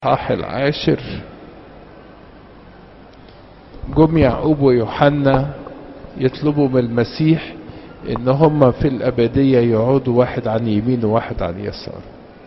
الإصحاح العاشر. جم يعقوب ويوحنا يطلبوا من المسيح ان هم في الابدية يقعدوا واحد عن يمين وواحد عن يسار.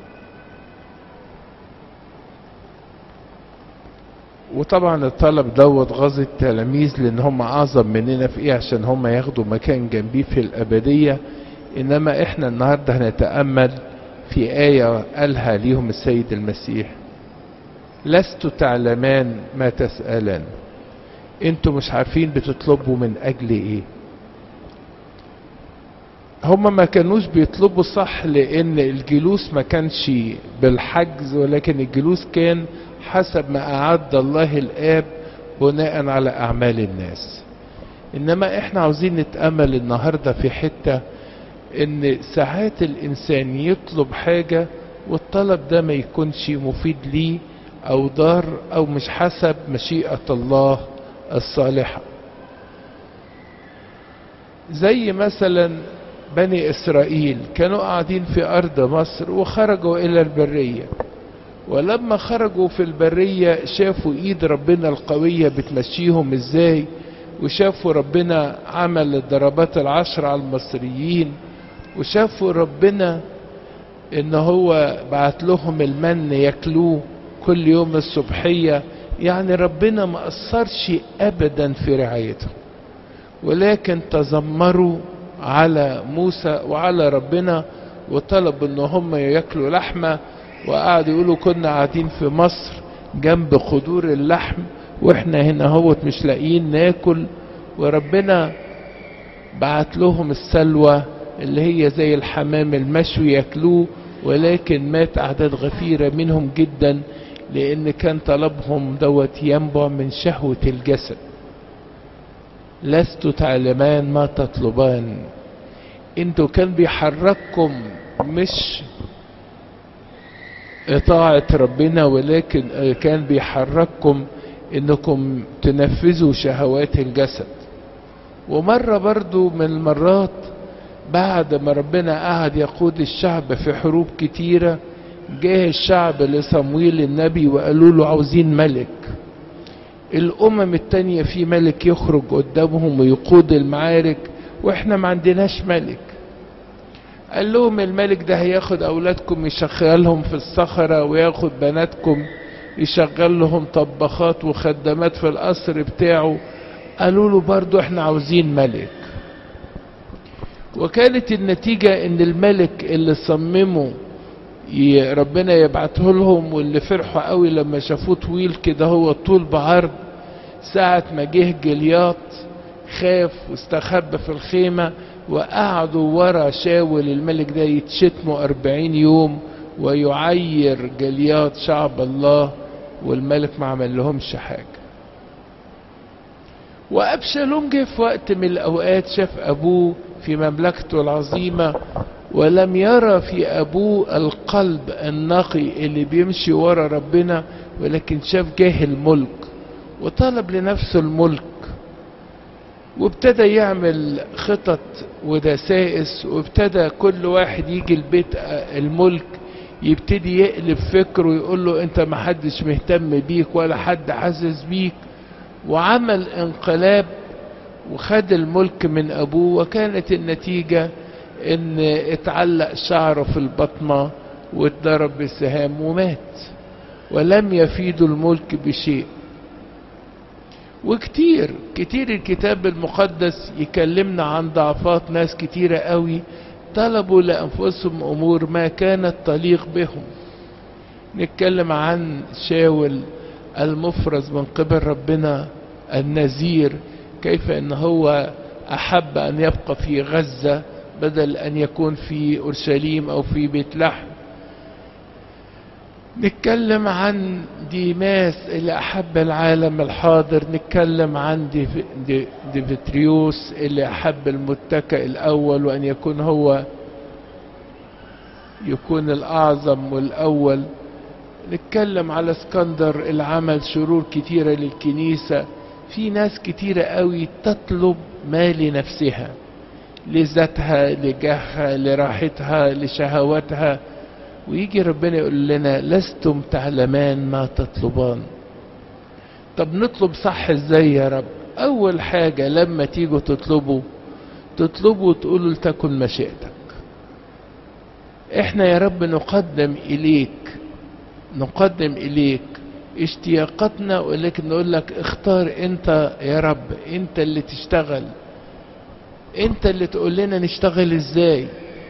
وطبعا الطلب دوت غاظ التلاميذ لان هم اعظم مننا في ايه عشان هم ياخدوا مكان جنبيه في الابدية. انما احنا النهاردة هنتأمل في آية قالها ليهم السيد المسيح: لست تعلمان ما تسألان. انتوا مش عارفين بتطلبوا من اجل ايه. هما ما كانوش بيطلبوا صح لان الجلوس ما كانش بالحجز، ولكن الجلوس كان حسب ما اعد الله الاب بناء على اعمال الناس. انما احنا عاوزين نتأمل النهاردة في حتة ان ساعات الانسان يطلب حاجة والطلب ده ما يكونش مفيد ليه او ضار او مش حسب مشيئة الله الصالحة. زي مثلا بني اسرائيل كانوا قاعدين في ارض مصر وخرجوا الى البرية، ولما خرجوا في البرية شافوا ايد ربنا القوية بتمشيهم ازاي، وشافوا ربنا عمل الضربات 10 على المصريين، وشافوا ربنا ان هو بعت لهم المن ياكلوه كل يوم الصبحية. يعني ربنا ما أثرش أبدا في رعايتهم، ولكن تذمروا على موسى وعلى ربنا وطلبوا ان هم ياكلوا لحمة، وقعدوا يقولوا كنا قاعدين في مصر جنب قدور اللحم واحنا هنا هوت مش لاقيين ناكل، وربنا بعت لهم السلوى اللي هي زي الحمام المشوي ياكلوه، ولكن مات أعداد غفيرة منهم جدا لأن كان طلبهم دوت ينبع من شهوة الجسد. لست تعلمان ما تطلبان. انتوا كان بيحرككم مش إطاعة ربنا، ولكن كان بيحرككم انكم تنفذوا شهوات الجسد. ومرة برضو من المرات بعد ما ربنا قعد يقود الشعب في حروب كتيرة، جاه الشعب لصمويل النبي وقالوا له عاوزين ملك. الامم التانية في ملك يخرج قدامهم ويقود المعارك واحنا ما عندناش ملك. قال لهم الملك ده هياخد اولادكم يشغلهم في الصخرة، وياخد بناتكم يشغل لهم طباخات وخدمات في القصر بتاعه. قالوا له برضو احنا عاوزين ملك. وكانت النتيجة ان الملك اللي صمموا ربنا يبعته لهم، واللي فرحوا قوي لما شافوه طويل كده هو طول بعرض، ساعة ما جه جلياط خاف واستخبى في الخيمة، وقعدوا ورا شاول الملك ده يتشتموا 40 يوم ويعير جلياط شعب الله، والملك ما عمل لهمش حاجة. وأبشالوم جه في وقت من الأوقات شاف أبوه في مملكته العظيمة، ولم يرى في أبوه القلب النقي اللي بيمشي ورا ربنا، ولكن شاف جاه الملك وطلب لنفسه الملك، وابتدى يعمل خطط ودسائس، وابتدى كل واحد يجي البيت الملك يبتدي يقلب فكره ويقول له انت ما حدش مهتم بيك ولا حد حاسس بيك، وعمل انقلاب وخد الملك من ابوه. وكانت النتيجة ان اتعلق شعره في البطنة واتضرب بالسهام ومات، ولم يفيد الملك بشيء. وكتير الكتاب المقدس يكلمنا عن ضعفات ناس كتيرة قوي طلبوا لأنفسهم أمور ما كانت تليق بهم. نتكلم عن شاول المفرز من قبل ربنا النذير، كيف ان هو أحب أن يبقى في غزة بدل أن يكون في أورشليم أو في بيت لحم. نتكلم عن ديماس اللي أحب العالم الحاضر. نتكلم عن ديمتريوس اللي أحب المتكئ الأول وأن يكون هو يكون الأعظم والأول. نتكلم على اسكندر اللي عمل شرور كتيرة للكنيسة. في ناس كتيرة قوي تطلب ما لنفسها، لذاتها، لجاهها، لراحتها، لشهواتها، ويجي ربنا يقول لنا لستم تعلمان ما تطلبان. طب نطلب صح ازاي يا رب؟ اول حاجة لما تيجوا تطلبوا وتقولوا لتكن مشيئتك. احنا يا رب نقدم اليك اشتياقاتنا، ولكن نقول لك اختار انت يا رب، انت اللي تشتغل، انت اللي تقول لنا نشتغل ازاي.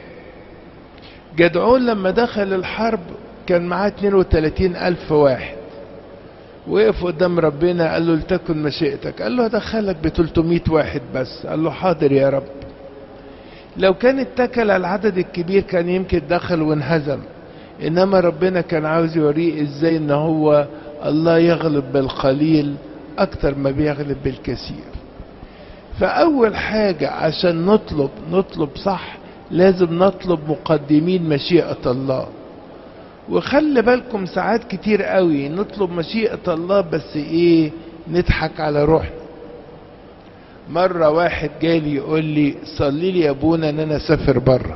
جدعون لما دخل الحرب كان معاه 32,000 واحد، وقف قدام ربنا قال له لتكن مشيئتك، قال له هدخلك ب300 واحد بس، قال له حاضر يا رب. لو كان اتكل على العدد الكبير كان يمكن دخل وانهزم، انما ربنا كان عاوز يوريه ازاي ان هو الله يغلب بالقليل اكتر ما بيغلب بالكثير. فاول حاجة عشان نطلب صح لازم نطلب مقدمين مشيئة الله. وخلي بالكم ساعات كتير قوي نطلب مشيئة الله بس نضحك على روحنا. مرة واحد جالي يقول لي صلي لي يا ابونا ان انا اسافر بره.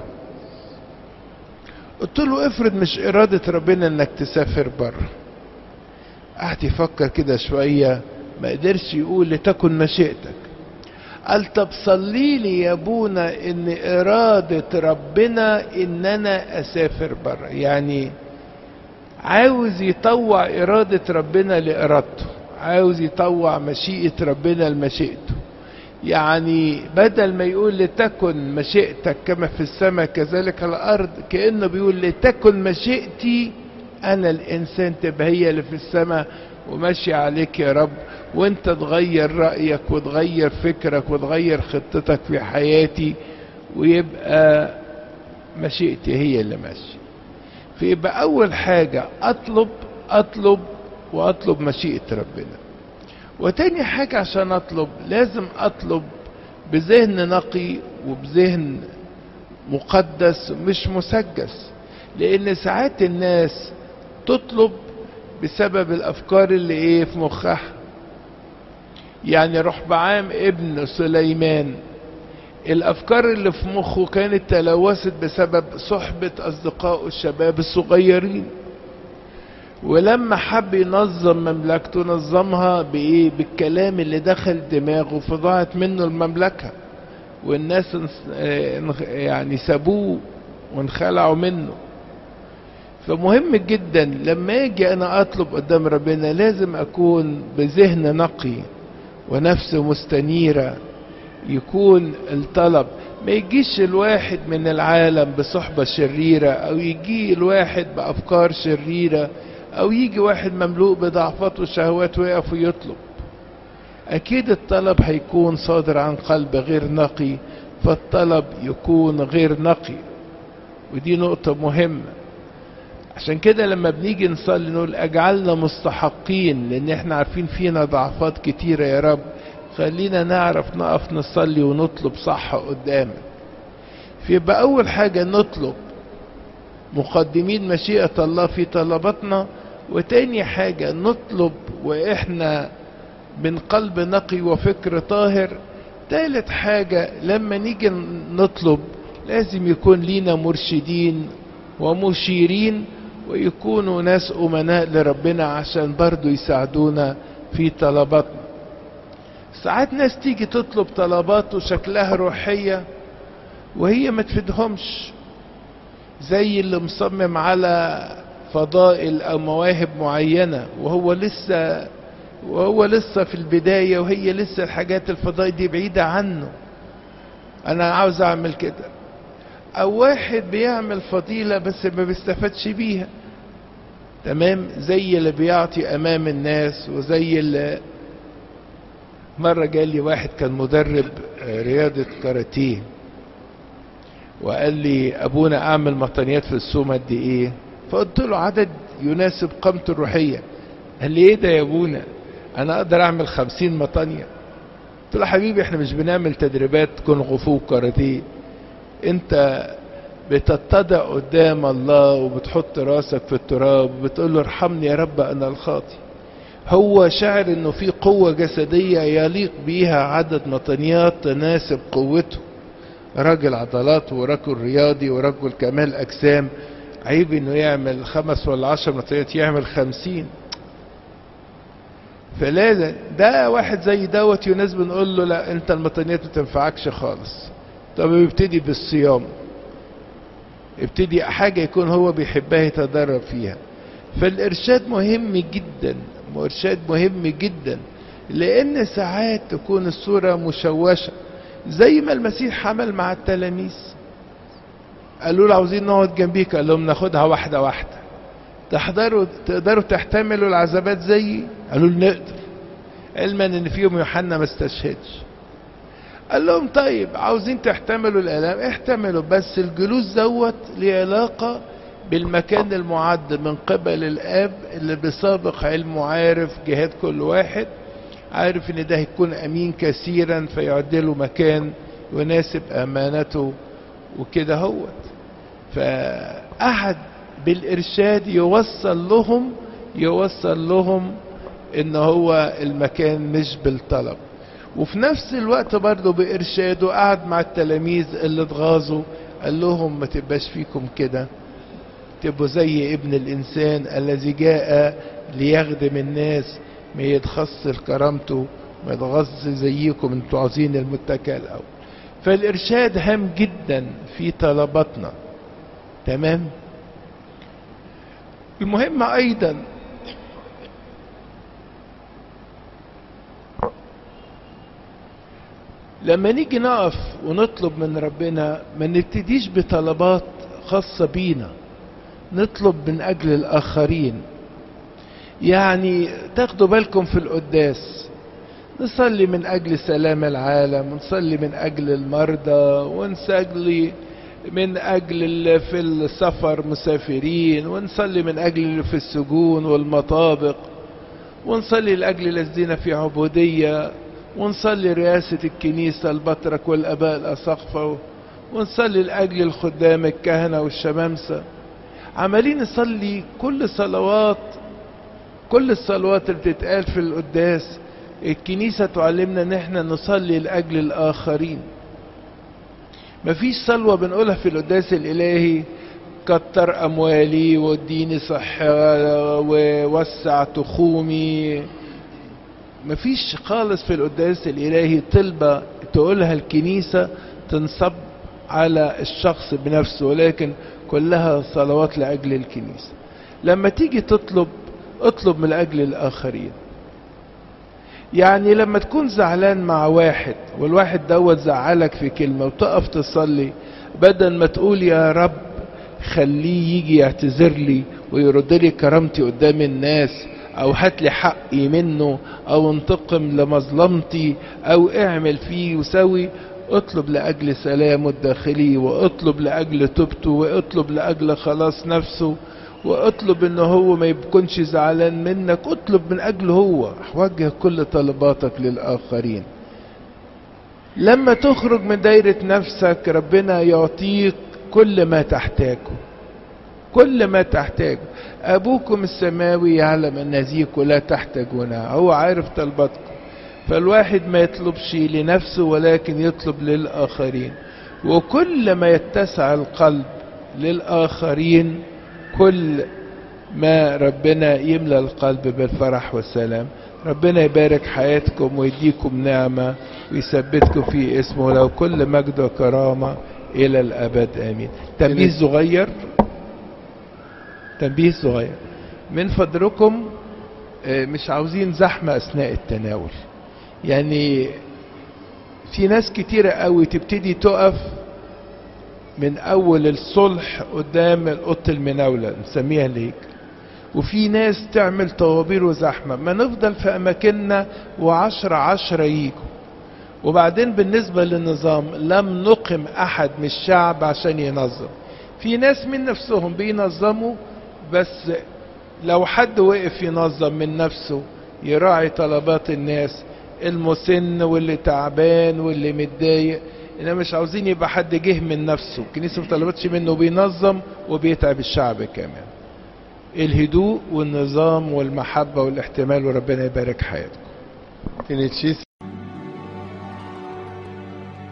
قلت له افرض مش ارادة ربنا انك تسافر بره. قعد يفكر كده شوية، ما قدرش يقول لتكن مشيئتك. قال طب صلي لي يا ابونا ان ارادة ربنا ان انا اسافر بره. يعني عاوز يطوع ارادة ربنا لارادته، عاوز يطوع مشيئة ربنا لمشيئته. يعني بدل ما يقول لتكن مشيئتك كما في السماء كذلك على الارض، كأنه بيقول لتكن مشيئتي انا الانسان تبقى هي اللي في السماء وماشي عليك يا رب، وانت تغير رأيك وتغير فكرك وتغير خطتك في حياتي، ويبقى مشيئتي هي اللي ماشي. فيبقى اول حاجة اطلب مشيئة ربنا. وتاني حاجة عشان اطلب لازم اطلب بذهن نقي وبذهن مقدس مش مسجس. لان ساعات الناس تطلب بسبب الافكار اللي في مخها. يعني رحبعام ابن سليمان الافكار اللي في مخه كانت تلوثت بسبب صحبة اصدقائه الشباب الصغيرين، ولما حب ينظم مملكته نظمها بالكلام اللي دخل دماغه، فضاعت منه المملكة والناس يعني سابوه وانخلعوا منه. فمهم جدا لما اجي انا اطلب قدام ربنا لازم اكون بذهن نقي ونفس مستنيرة. يكون الطلب ما يجيش الواحد من العالم بصحبة شريرة، او يجي الواحد بافكار شريرة، او يجي واحد مملوء بضعفات وشهوات ويقف ويطلب. اكيد الطلب هيكون صادر عن قلب غير نقي، فالطلب يكون غير نقي، ودي نقطة مهمة. عشان كده لما بنيجي نصلي نقول اجعلنا مستحقين، لان احنا عارفين فينا ضعفات كتيرة يا رب، خلينا نعرف نقف نصلي ونطلب صح قدامك. فيبقى اول حاجة نطلب مقدمين مشيئة الله في طلباتنا، وتاني حاجة نطلب واحنا من قلب نقي وفكر طاهر. تالت حاجة لما نيجي نطلب لازم يكون لينا مرشدين ومشيرين، ويكونوا ناس أمناء لربنا عشان برضو يساعدونا في طلباتنا. ساعات ناس تيجي تطلب طلبات وشكلها روحية وهي ما تفيدهمش، زي اللي مصمم على فضائل أو مواهب معينة وهو لسه في البداية، وهي لسه الحاجات الفضائل دي بعيدة عنه. أنا عاوز أعمل كده. او واحد بيعمل فضيلة بس ما بيستفادش بيها، تمام، زي اللي بيعطي امام الناس، وزي اللي مرة جالي واحد كان مدرب رياضة كاراتيه وقال لي ابونا اعمل مطنيات في السوم قد ايه؟ فقلت له عدد يناسب قامته الروحية. قال لي ايه ده يا ابونا، انا اقدر اعمل 50 مطنية. قلت له حبيبي احنا مش بنعمل تدريبات كونغ فو كاراتيه، انت بتتضع قدام الله وبتحط راسك في التراب وبتقول له ارحمني يا رب انا الخاطي. هو شعر انه في قوة جسدية يليق بيها عدد مطنيات تناسب قوته، راجل عضلات ورجل رياضي ورجل كمال اجسام، عيب انه يعمل 5 ولا 10 مطنيات، يعمل 50. فلازم ده واحد زي دوت يونس بنقول له لا انت المطنيات ما تنفعكش خالص. طب يبتدي بالصيام، ابتدي حاجة يكون هو بيحبها يتدرب فيها. فالإرشاد مهم جدا، إرشاد مهم جدا، لأن ساعات تكون الصورة مشوشة زي ما المسيح عمل مع التلاميذ. قالوا له عاوزين نقعد جنبيك، قال لهم ناخدها واحدة واحدة. تقدروا تحتملوا العذابات زيي؟ قالوا له نقدر، علما ان فيهم يوحنا ما استشهدش. قال لهم طيب عاوزين تحتملوا الآلام احتملوا، بس الجلوس دوت ليه علاقة بالمكان المعد من قبل الآب اللي بسابق علمه عارف جهاد كل واحد، عارف ان ده هيكون أمين كثيرا فيعد له مكان يناسب أمانته وكده هوت. فأحد بالإرشاد يوصل لهم ان هو المكان مش بالطلب. وفي نفس الوقت برضه بإرشاده قعد مع التلاميذ اللي اتغاظوا، قال لهم ما تبقاش فيكم كده، تبقوا زي ابن الإنسان الذي جاء ليخدم الناس، ما يتخسر كرامته، ما يتغظ زيكم انتوا عاوزين المتكئ الأول. فالإرشاد هام جدا في طلباتنا. تمام. المهم أيضا لما نيجي نقف ونطلب من ربنا ما نبتديش بطلبات خاصة بينا، نطلب من أجل الآخرين. يعني تاخدوا بالكم في القداس نصلي من أجل سلام العالم، ونصلي من أجل المرضى، ونصلي من أجل اللي في السفر مسافرين، ونصلي من أجل اللي في السجون والمطابق، ونصلي لأجل الذين في عبودية، ونصلي رئاسة الكنيسة البطرك والأباء الأساقفة، ونصلي لأجل الخدام الكهنة والشمامسة. عمالين نصلي كل الصلوات اللي بتتقال في القداس. الكنيسة تعلمنا ان احنا نصلي لأجل الآخرين. مفيش صلوة بنقولها في القداس الإلهي كتر أموالي واديني صحة ووسع تخومي. مفيش خالص في القداس الإلهي طلبة تقولها الكنيسة تنصب على الشخص بنفسه، ولكن كلها صلوات لأجل الكنيسة. لما تيجي اطلب من أجل الآخرين. يعني لما تكون زعلان مع واحد والواحد دوت زعلك في كلمة وتقف تصلي، بدل ما تقول يا رب خليه يجي يعتذر لي ويرد لي كرامتي قدام الناس، او هات لي حقي منه، او انتقم لمظلمتي، او اعمل فيه وسوي. اطلب لأجل سلامه الداخلي، واطلب لأجل توبته، واطلب لأجل خلاص نفسه، واطلب انه هو ما يكونش زعلان منك. اطلب من اجله هو، وجه كل طلباتك للآخرين. لما تخرج من دايرة نفسك ربنا يعطيك كل ما تحتاجه. أبوكم السماوي يعلم أن هذه لا تحتاجونها، هو عارف طلباتكم. فالواحد ما يطلبش لنفسه ولكن يطلب للآخرين. وكل ما يتسع القلب للآخرين كل ما ربنا يملأ القلب بالفرح والسلام. ربنا يبارك حياتكم ويديكم نعمة ويثبتكم في اسمه، لو كل مجد وكرامة إلى الأبد آمين. تنبيه صغير من فضلكم، مش عاوزين زحمة أثناء التناول. يعني في ناس كتيرة قوي تبتدي تقف من أول الصلح قدام أوضة المناولة نسميها ليك، وفي ناس تعمل طوابير وزحمة. ما نفضل في أماكننا و10 ييجوا. وبعدين بالنسبة للنظام لم نقم أحد من الشعب عشان ينظم. في ناس من نفسهم بينظموا، بس لو حد وقف ينظم من نفسه يراعي طلبات الناس المسن واللي تعبان واللي متضايق. إنما مش عاوزين يبقى حد جه من نفسه، الكنيسة ما طلبتش منه بينظم وبيتعب الشعب كمان. الهدوء والنظام والمحبة والاحتمال، وربنا يبارك حياتكم.